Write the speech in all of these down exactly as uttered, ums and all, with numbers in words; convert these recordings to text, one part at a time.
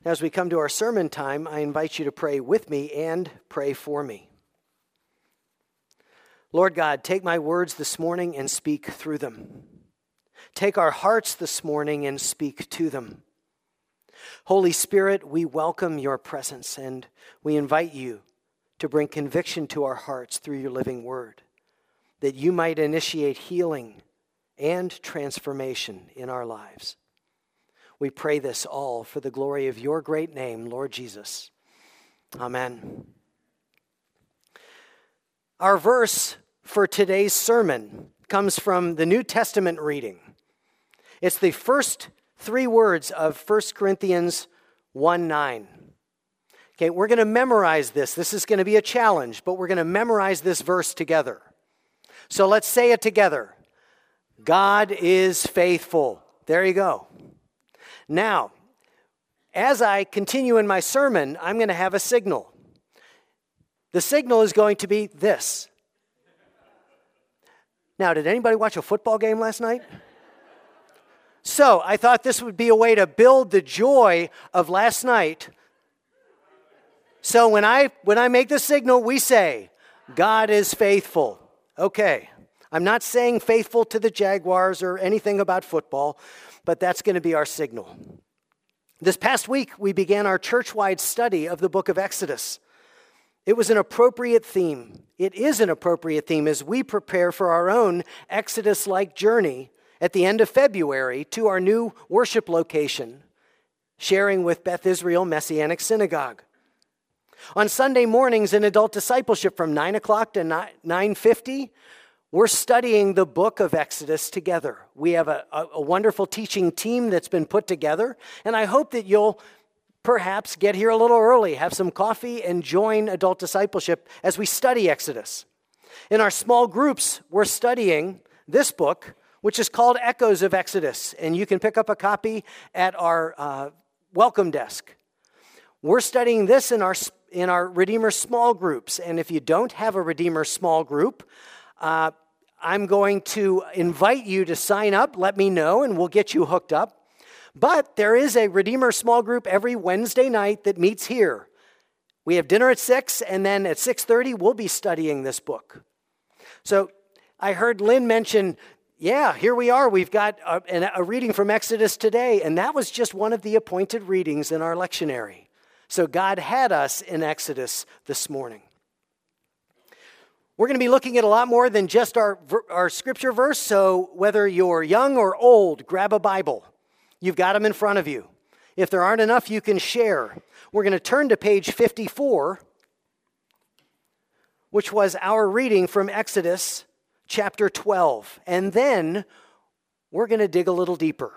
As we come to our sermon time, I invite you to pray with me and pray for me. Lord God, take my words this morning and speak through them. Take our hearts this morning and speak to them. Holy Spirit, we welcome your presence and we invite you to bring conviction to our hearts through your living word, that you might initiate healing and transformation in our lives. We pray this all for the glory of your great name, Lord Jesus. Amen. Our verse for today's sermon comes from the New Testament reading. It's the first three words of First Corinthians one nine. Okay, we're going to memorize this. This is going to be a challenge, but we're going to memorize this verse together. So let's say it together. God is faithful. There you go. Now, as I continue in my sermon, I'm going to have a signal. The signal is going to be this. Now, did anybody watch a football game last night? So, I thought this would be a way to build the joy of last night. So, when I when I make the signal, we say, God is faithful. Okay. I'm not saying faithful to the Jaguars or anything about football, but that's going to be our signal. This past week, we began our church-wide study of the book of Exodus. It was an appropriate theme. It is an appropriate theme as we prepare for our own Exodus-like journey at the end of February to our new worship location, sharing with Beth Israel Messianic Synagogue. On Sunday mornings in adult discipleship from nine o'clock to nine fifty, we're studying the book of Exodus together. We have a, a, a wonderful teaching team that's been put together, and I hope that you'll perhaps get here a little early, have some coffee, and join adult discipleship as we study Exodus. In our small groups, we're studying this book, which is called Echoes of Exodus, and you can pick up a copy at our uh, welcome desk. We're studying this in our in our Redeemer small groups, and if you don't have a Redeemer small group, uh, I'm going to invite you to sign up. Let me know, and we'll get you hooked up. But there is a Redeemer small group every Wednesday night that meets here. We have dinner at six, and then at six thirty, we'll be studying this book. So I heard Lynn mention, yeah, here we are. We've got a, a reading from Exodus today, and that was just one of the appointed readings in our lectionary. So God had us in Exodus this morning. We're going to be looking at a lot more than just our, our scripture verse, so whether you're young or old, grab a Bible. You've got them in front of you. If there aren't enough, you can share. We're going to turn to page fifty-four, which was our reading from Exodus chapter twelve. And then we're going to dig a little deeper.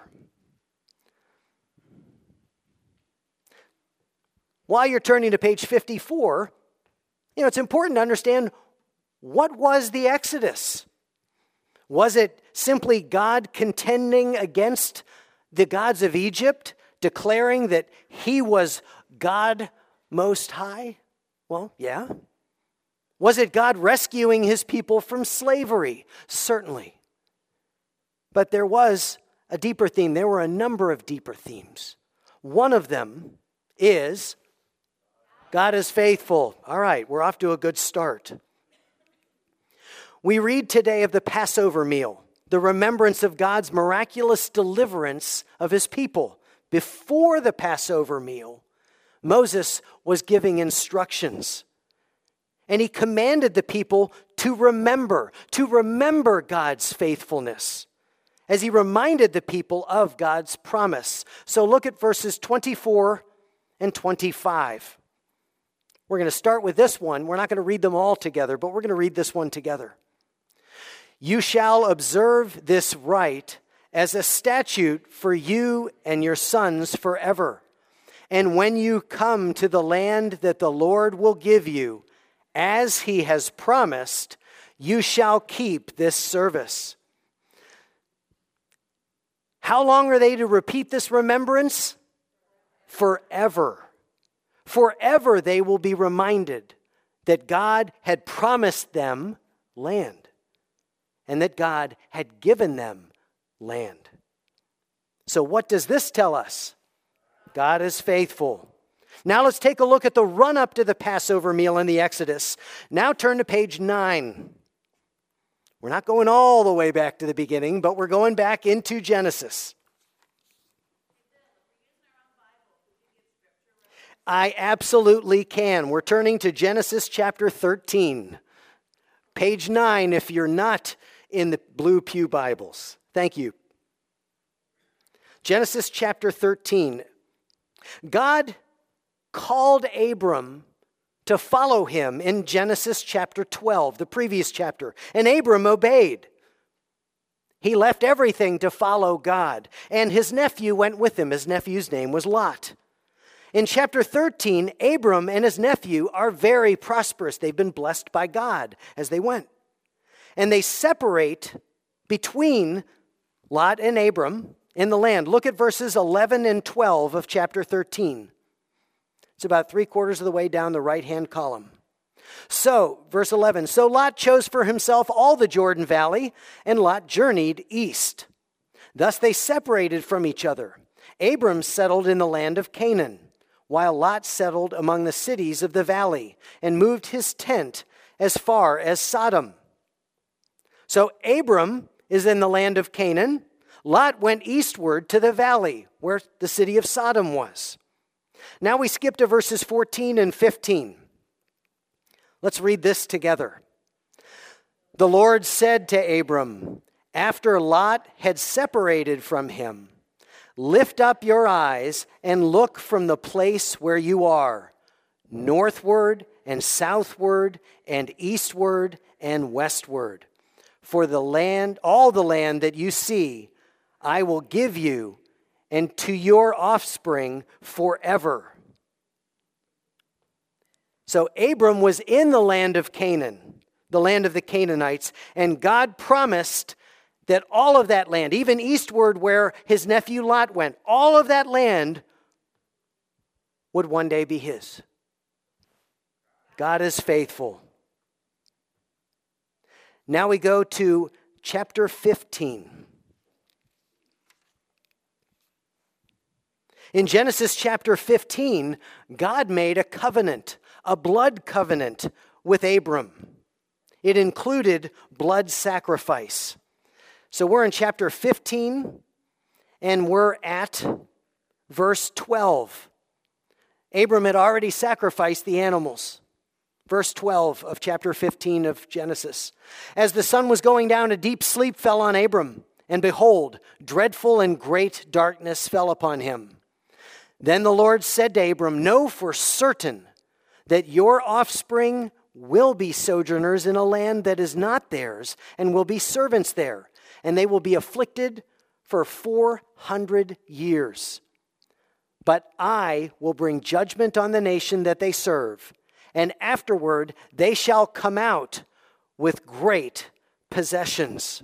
While you're turning to page fifty-four, you know, it's important to understand, what was the Exodus? Was it simply God contending against the gods of Egypt, declaring that he was God Most High? Well, yeah. Was it God rescuing his people from slavery? Certainly. But there was a deeper theme. There were a number of deeper themes. One of them is God is faithful. All right, we're off to a good start. We read today of the Passover meal, the remembrance of God's miraculous deliverance of his people. Before the Passover meal, Moses was giving instructions, and he commanded the people to remember, to remember God's faithfulness, as he reminded the people of God's promise. So look at verses twenty-four and twenty-five. We're going to start with this one. We're not going to read them all together, but we're going to read this one together. You shall observe this rite as a statute for you and your sons forever. And when you come to the land that the Lord will give you, as he has promised, you shall keep this service. How long are they to repeat this remembrance? Forever. Forever they will be reminded that God had promised them land, and that God had given them land. So what does this tell us? God is faithful. Now let's take a look at the run-up to the Passover meal in the Exodus. Now turn to page nine. We're not going all the way back to the beginning, but we're going back into Genesis. I absolutely can. We're turning to Genesis chapter thirteen. Page nine if you're not in the Blue Pew Bibles. Thank you. Genesis chapter thirteen. God called Abram to follow him in Genesis chapter twelve, the previous chapter, and Abram obeyed. He left everything to follow God, and his nephew went with him. His nephew's name was Lot. In chapter thirteen, Abram and his nephew are very prosperous. They've been blessed by God as they went. And they separate between Lot and Abram in the land. Look at verses eleven and twelve of chapter thirteen. It's about three quarters of the way down the right-hand column. So, verse eleven, so Lot chose for himself all the Jordan Valley, and Lot journeyed east. Thus they separated from each other. Abram settled in the land of Canaan, while Lot settled among the cities of the valley and moved his tent as far as Sodom. So Abram is in the land of Canaan. Lot went eastward to the valley where the city of Sodom was. Now we skip to verses fourteen and fifteen. Let's read this together. The Lord said to Abram, after Lot had separated from him, lift up your eyes and look from the place where you are, northward and southward and eastward and westward. For the land, all the land that you see, I will give you and to your offspring forever. So Abram was in the land of Canaan, the land of the Canaanites, and God promised that all of that land, even eastward where his nephew Lot went, all of that land would one day be his. God is faithful. Now we go to chapter fifteen. In Genesis chapter fifteen, God made a covenant, a blood covenant with Abram. It included blood sacrifice. So we're in chapter fifteen, and we're at verse twelve. Abram had already sacrificed the animals. Verse twelve of chapter fifteen of Genesis. As the sun was going down, a deep sleep fell on Abram, and behold, dreadful and great darkness fell upon him. Then the Lord said to Abram, know for certain that your offspring will be sojourners in a land that is not theirs, and will be servants there, and they will be afflicted for four hundred years. But I will bring judgment on the nation that they serve, and afterward they shall come out with great possessions.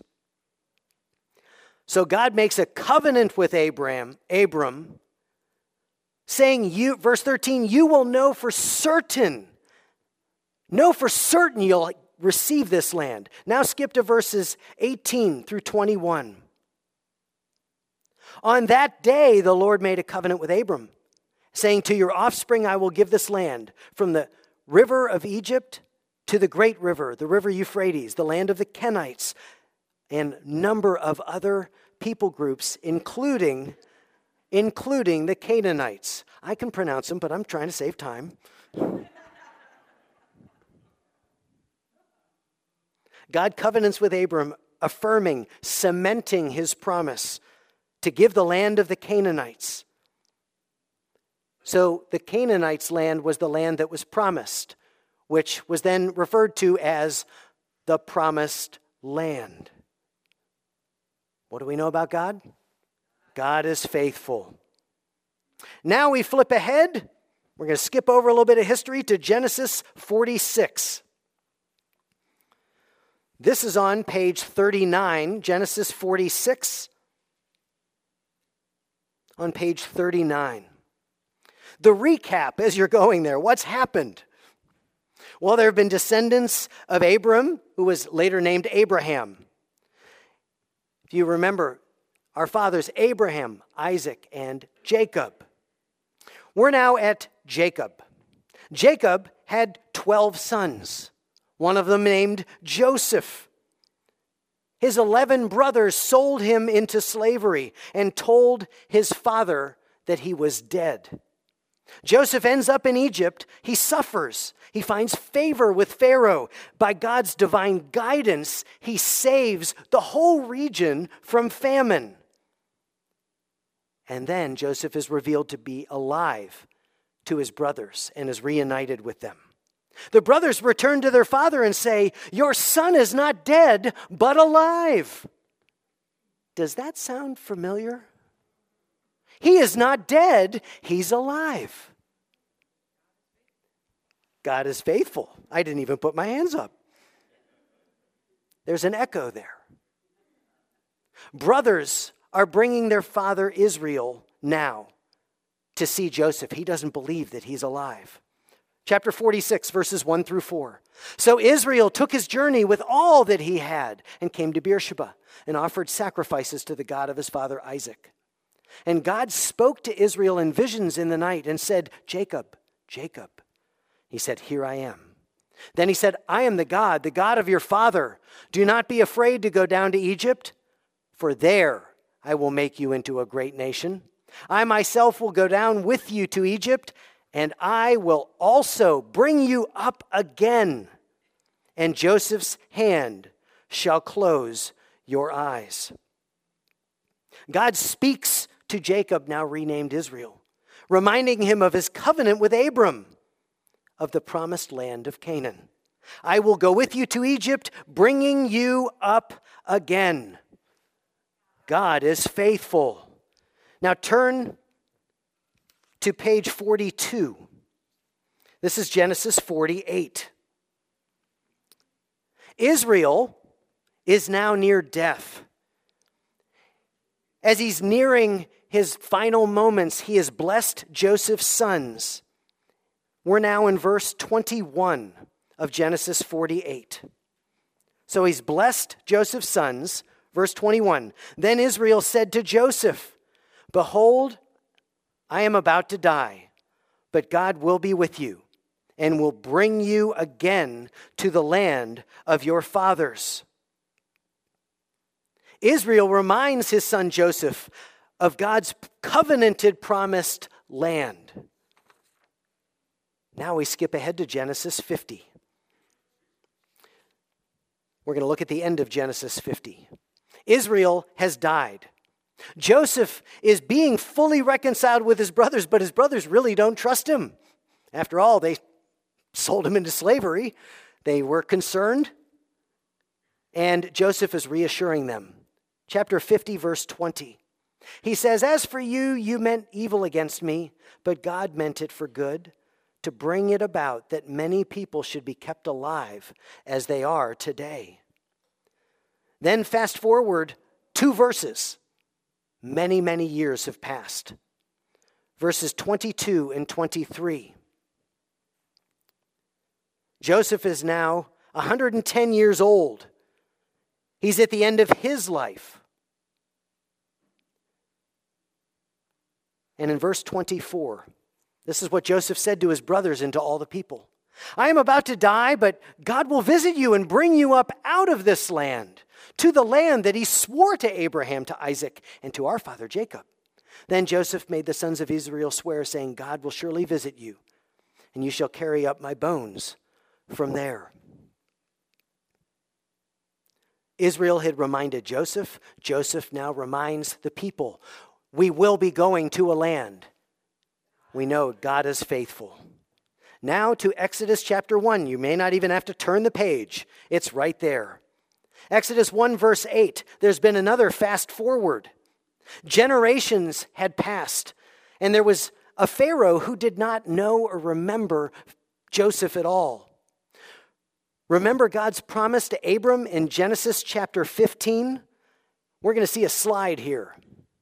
So God makes a covenant with Abram, Abram, saying, "You," verse thirteen, you will know for certain, know for certain you'll receive this land. Now skip to verses eighteen through twenty-one. On that day, the Lord made a covenant with Abram, saying, to your offspring I will give this land, from the river of Egypt to the great river, the river Euphrates, the land of the Kenites, and number of other people groups, including, including the Canaanites. I can pronounce them, but I'm trying to save time. God covenants with Abram, affirming, cementing his promise to give the land of the Canaanites. So the Canaanites' land was the land that was promised, which was then referred to as the promised land. What do we know about God? God is faithful. Now we flip ahead. We're going to skip over a little bit of history to Genesis forty-six. This is on page thirty-nine, Genesis forty-six, on page thirty-nine. The recap as you're going there, what's happened? Well, there have been descendants of Abram, who was later named Abraham. If you remember, our fathers Abraham, Isaac, and Jacob. We're now at Jacob. Jacob had twelve sons, one of them named Joseph. His eleven brothers sold him into slavery and told his father that he was dead. Joseph ends up in Egypt. He suffers. He finds favor with Pharaoh. By God's divine guidance, he saves the whole region from famine. And then Joseph is revealed to be alive to his brothers and is reunited with them. The brothers return to their father and say, "Your son is not dead, but alive." Does that sound familiar? He is not dead, he's alive. God is faithful. I didn't even put my hands up. There's an echo there. Brothers are bringing their father Israel now to see Joseph. He doesn't believe that he's alive. Chapter forty-six, verses one through four. So Israel took his journey with all that he had and came to Beersheba and offered sacrifices to the God of his father Isaac. And God spoke to Israel in visions in the night and said, "Jacob, Jacob." He said, "Here I am." Then he said, "I am the God, the God of your father. Do not be afraid to go down to Egypt, for there I will make you into a great nation. I myself will go down with you to Egypt, and I will also bring you up again, and Joseph's hand shall close your eyes." God speaks to Jacob, now renamed Israel, reminding him of his covenant with Abram, of the promised land of Canaan. "I will go with you to Egypt, bringing you up again." God is faithful. Now turn to page forty-two. This is Genesis forty-eight. Israel is now near death. As he's nearing his final moments, he has blessed Joseph's sons. We're now in verse twenty-one of Genesis forty-eight. So he's blessed Joseph's sons. Verse twenty-one, "Then Israel said to Joseph, 'Behold, I am about to die, but God will be with you and will bring you again to the land of your fathers.'" Israel reminds his son Joseph of God's covenanted promised land. Now we skip ahead to Genesis fifty. We're going to look at the end of Genesis fifty. Israel has died. Joseph is being fully reconciled with his brothers, but his brothers really don't trust him. After all, they sold him into slavery. They were concerned, and Joseph is reassuring them. Chapter fifty, verse twenty. He says, "As for you, you meant evil against me, but God meant it for good, to bring it about that many people should be kept alive as they are today." Then fast forward two verses. Many, many years have passed. Verses twenty-two and twenty-three. Joseph is now one hundred ten years old. He's at the end of his life. And in verse twenty-four, this is what Joseph said to his brothers and to all the people. "I am about to die, but God will visit you and bring you up out of this land, to the land that he swore to Abraham, to Isaac, and to our father Jacob." Then Joseph made the sons of Israel swear, saying, "God will surely visit you, and you shall carry up my bones from there." Israel had reminded Joseph. Joseph now reminds the people, we will be going to a land. We know God is faithful. Now to Exodus chapter one. You may not even have to turn the page. It's right there. Exodus one verse eight. There's been another fast forward. Generations had passed, and there was a Pharaoh who did not know or remember Joseph at all. Remember God's promise to Abram in Genesis chapter fifteen? We're going to see a slide here.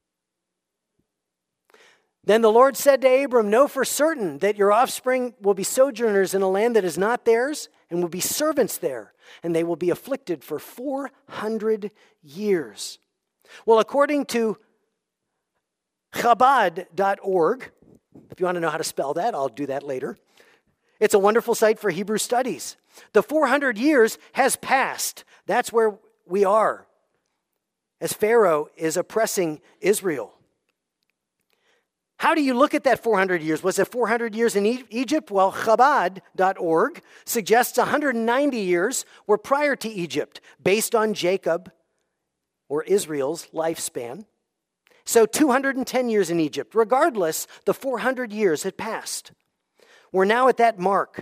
"Then the Lord said to Abram, 'Know for certain that your offspring will be sojourners in a land that is not theirs, and will be servants there, and they will be afflicted for four hundred years.'" Well, according to Chabad dot org, If you want to know how to spell that, I'll do that later. It's a wonderful site for Hebrew studies. The four hundred years has passed. That's where we are, as Pharaoh is oppressing Israel. How do you look at that four hundred years? Was it four hundred years in e- Egypt? Well, Chabad dot org suggests one hundred ninety years were prior to Egypt, based on Jacob or Israel's lifespan. So two hundred ten years in Egypt. Regardless, the four hundred years had passed. We're now at that mark.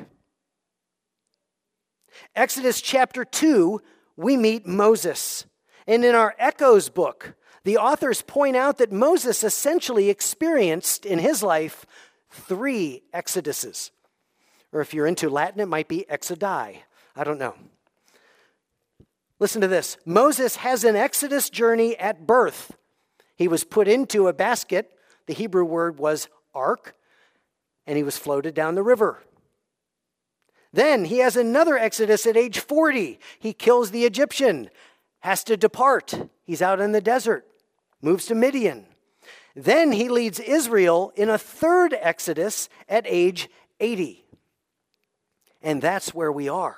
Exodus chapter two, we meet Moses. And in our Echoes book, the authors point out that Moses essentially experienced in his life three exoduses. Or if you're into Latin, it might be exodi. I don't know. Listen to this. Moses has an exodus journey at birth. He was put into a basket. The Hebrew word was ark. And he was floated down the river. Then he has another exodus at age forty. He kills the Egyptian, has to depart. He's out in the desert, moves to Midian. Then he leads Israel in a third exodus at age eighty. And that's where we are.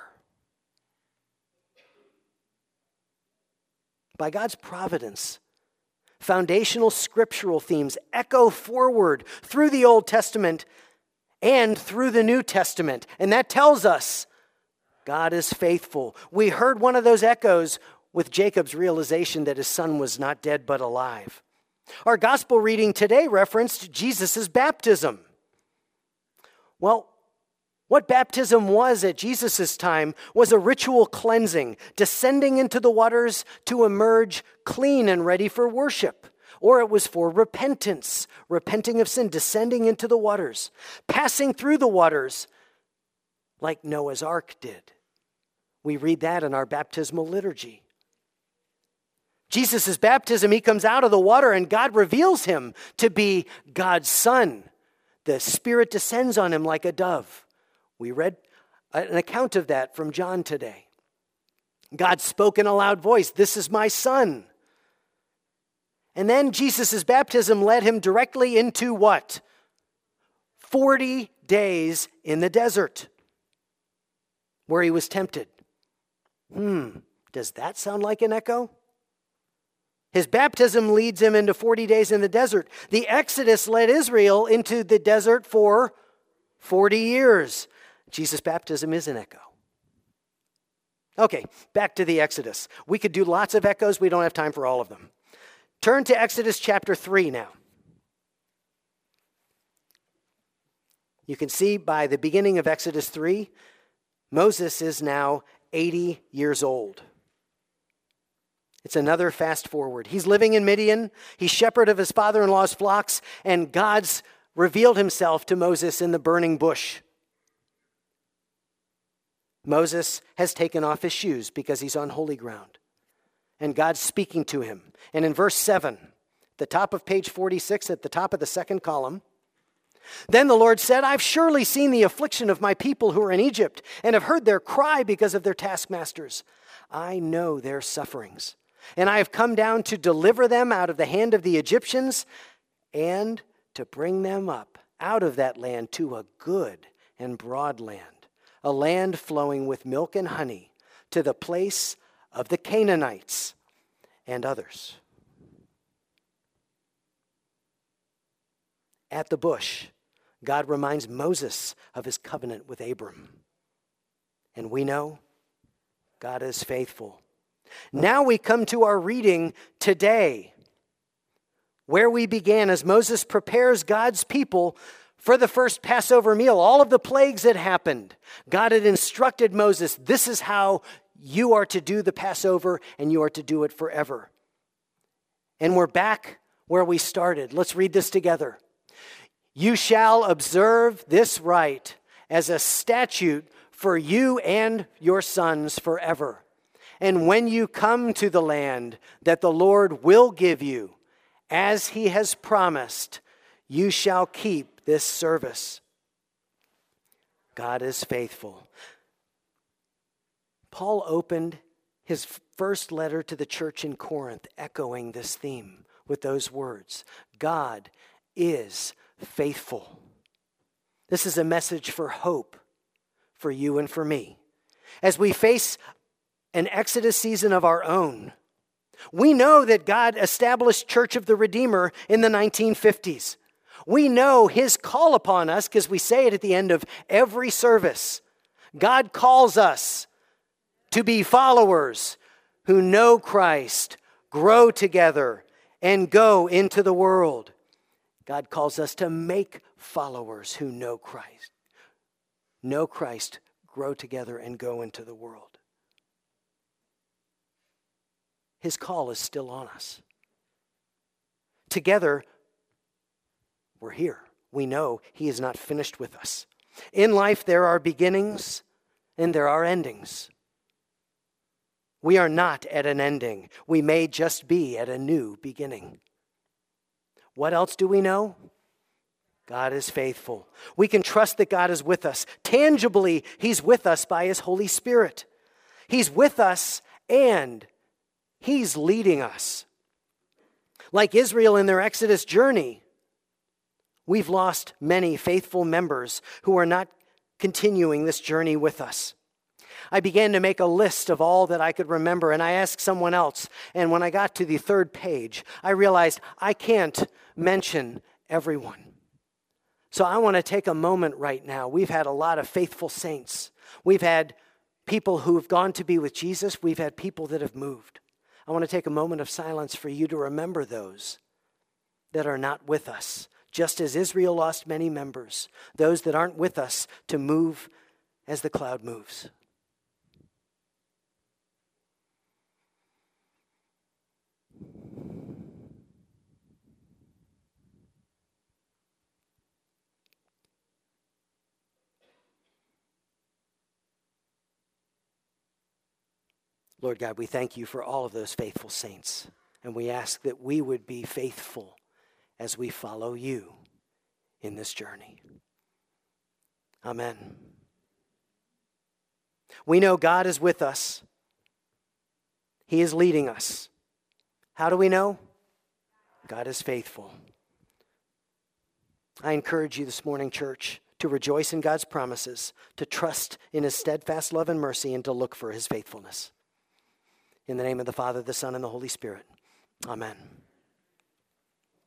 By God's providence, foundational scriptural themes echo forward through the Old Testament and through the New Testament. And that tells us God is faithful. We heard one of those echoes with Jacob's realization that his son was not dead but alive. Our gospel reading today referenced Jesus' baptism. Well, what baptism was at Jesus' time was a ritual cleansing, descending into the waters to emerge clean and ready for worship. Or it was for repentance, repenting of sin, descending into the waters, passing through the waters like Noah's Ark did. We read that in our baptismal liturgy. Jesus' baptism, he comes out of the water and God reveals him to be God's son. The Spirit descends on him like a dove. We read an account of that from John today. God spoke in a loud voice, "This is my son." And then Jesus' baptism led him directly into what? forty days in the desert, where he was tempted. Hmm, does that sound like an echo? His baptism leads him into forty days in the desert. The Exodus led Israel into the desert for forty years. Jesus' baptism is an echo. Okay, back to the Exodus. We could do lots of echoes. We don't have time for all of them. Turn to Exodus chapter three now. You can see by the beginning of Exodus three, Moses is now eighty years old. It's another fast forward. He's living in Midian. He's shepherd of his father-in-law's flocks, and God's revealed himself to Moses in the burning bush. Moses has taken off his shoes because he's on holy ground. And God's speaking to him. And in verse seven, the top of page forty-six, at the top of the second column, then the Lord said, "I've surely seen the affliction of my people who are in Egypt, and have heard their cry because of their taskmasters. I know their sufferings, and I have come down to deliver them out of the hand of the Egyptians, and to bring them up out of that land to a good and broad land, a land flowing with milk and honey, to the place of the Canaanites and others." At the bush, God reminds Moses of his covenant with Abram. And we know God is faithful. Now we come to our reading today, where we began as Moses prepares God's people for the first Passover meal. All of the plagues had happened. God had instructed Moses, this is how you are to do the Passover, and you are to do it forever. And we're back where we started. Let's read this together. You shall observe this rite as a statute for you and your sons forever. And when you come to the land that the Lord will give you, as he has promised, you shall keep this service. God is faithful. Paul opened his first letter to the church in Corinth, echoing this theme with those words. God is faithful. This is a message for hope for you and for me. As we face an Exodus season of our own, we know that God established Church of the Redeemer in the nineteen fifties. We know his call upon us because we say it at the end of every service. God calls us to be followers who know Christ, grow together, and go into the world. God calls us to make followers who know Christ. Know Christ, grow together, and go into the world. His call is still on us. Together, we're here. We know he is not finished with us. In life, there are beginnings and there are endings. We are not at an ending. We may just be at a new beginning. What else do we know? God is faithful. We can trust that God is with us. Tangibly, he's with us by his Holy Spirit. He's with us and he's leading us. Like Israel in their Exodus journey, we've lost many faithful members who are not continuing this journey with us. I began to make a list of all that I could remember, and I asked someone else. And when I got to the third page, I realized I can't mention everyone. So I want to take a moment right now. We've had a lot of faithful saints. We've had people who've gone to be with Jesus. We've had people that have moved. I want to take a moment of silence for you to remember those that are not with us. Just as Israel lost many members, those that aren't with us to move as the cloud moves. Lord God, we thank you for all of those faithful saints, and we ask that we would be faithful as we follow you in this journey. Amen. We know God is with us. He is leading us. How do we know? God is faithful. I encourage you this morning, church, to rejoice in God's promises, to trust in his steadfast love and mercy, and to look for his faithfulness. In the name of the Father, the Son, and the Holy Spirit. Amen.